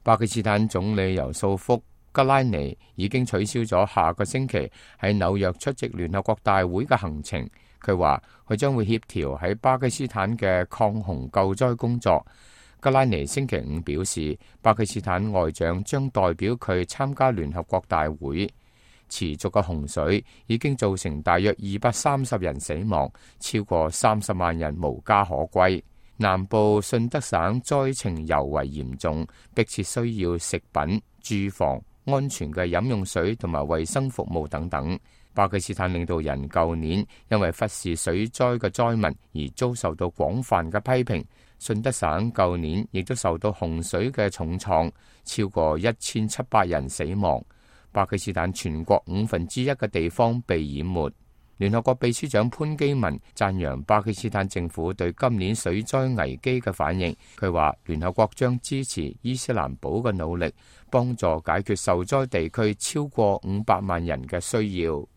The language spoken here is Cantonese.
巴基斯坦總理尤素福·吉拉尼已經取消咗下個星期喺紐約出席聯合國大會嘅行程。佢話佢將會協調喺巴基斯坦嘅抗洪救災工作。吉拉尼星期五表示，巴基斯坦外長將代表佢參加聯合國大會。持續嘅洪水已經造成大約230人死亡，超過30萬人無家可歸。南部順德省災情尤為嚴重，迫切需要食品、住房、安全嘅飲用水同埋衛生服務等等。巴基斯坦領導人舊年因為忽視水災嘅災民而遭受到廣泛嘅批評。順德省舊年亦都受到洪水嘅重創，超過1700人死亡。巴基斯坦全國1/5嘅地方被淹沒。聯合國秘書長潘基文讚揚巴基斯坦政府對今年水災危機嘅反應。佢話聯合國將支持伊斯蘭堡嘅努力，幫助解決受災地區超過500萬人嘅需要。